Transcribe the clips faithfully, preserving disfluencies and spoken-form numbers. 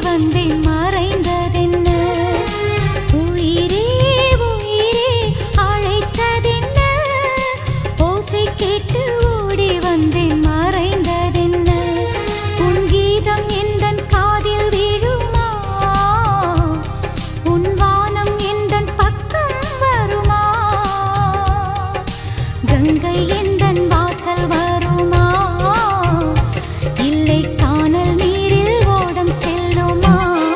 வந்தேன் மறைந்ததென்ன உயிரே உயிரே அழைத்ததென்ன ஓசை கேட்டு ஓடி வந்தேன் மறைந்ததென்ன உன் கீதம் எந்தன் காதில் விழுமா உன் வானம் எந்தன் பக்கம் வருமா கங்கை எந்தன் வாசல் வருமா இல்லை கானல் நீரில் ஓடம் செல்லுமா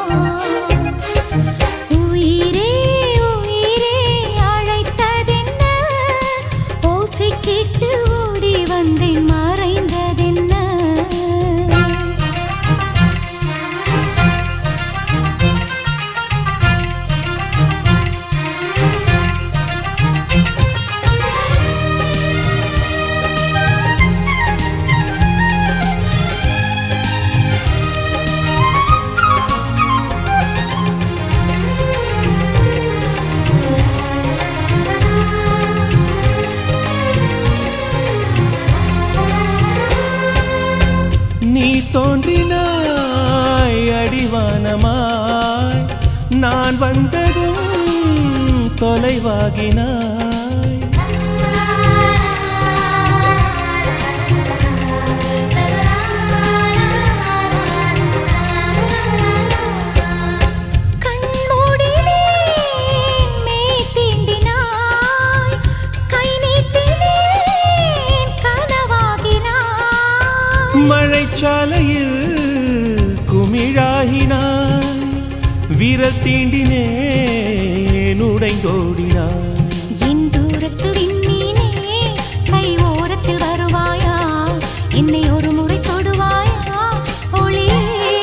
உயிரே உயிரே அழைத்ததென்ன ஓசை கேட்டு ஓடி வந்தேன் மறைந்ததென்ன நீ தோன்றினாய் அடிவானமாய் நான் வந்ததும் தொலைவாகினாய் கண்மூடிலே மெய் தீண்டினாய் கை நீட்டினேன் கனவாகினாய் மழைச்சாலையில் குமிழாகினாய் விரல் தீண்டினேன் உடைந்தோடினாய் என் தூரத்து விண்மீனே கை ஓரத்தில் வருவாயா என்னை ஒரு முறை தொடுவாயா ஒளியே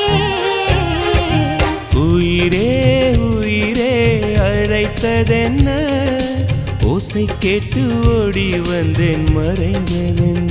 உயிரே உயிரே அழைத்ததென்ன ஓசை கேட்டு ஓடி வந்தேன் மறைந்ததென்ன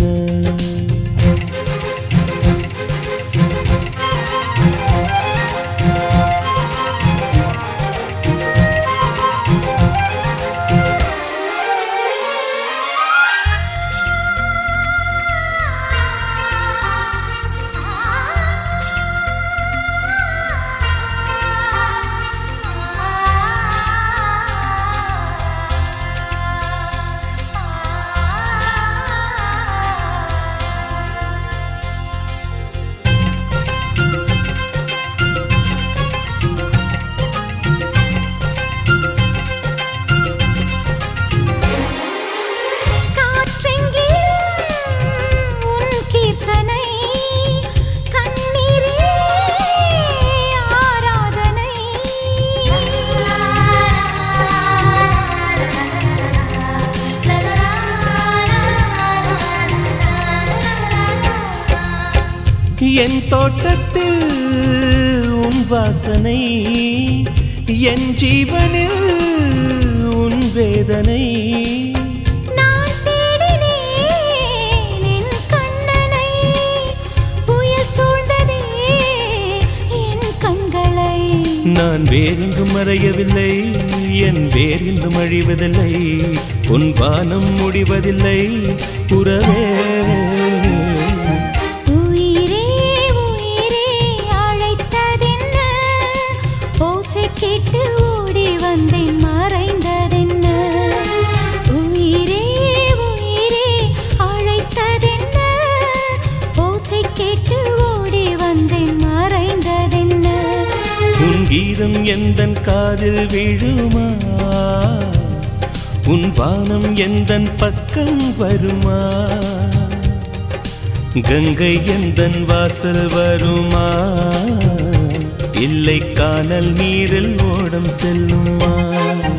என் தோட்டத்தில் உன் வாசனை என் ஜீவனில் உன் வேதனை நான் தேடினேன் என் கண்ணனை புயல் சூழ்ந்ததே என் கண்களை நான் வேறெங்கும் மறையவில்லை என் வேறெங்கும் அழிவதில்லை உன் வானம் முடிவதில்லை உறவே கேட்டு ஓடி வந்தேன் மறைந்ததென்ன உயிரே உயிரே அழைத்ததென்ன ஓசை கேட்டு ஓடி வந்தேன் மறைந்ததென்ன உன் கீதம் எந்தன் காதில் விழுமா உன் வானம் எந்தன் பக்கம் வருமா கங்கை எந்தன் வாசல் வருமா இல்லை கானல் நீரில் ஓடம் செல்லுமா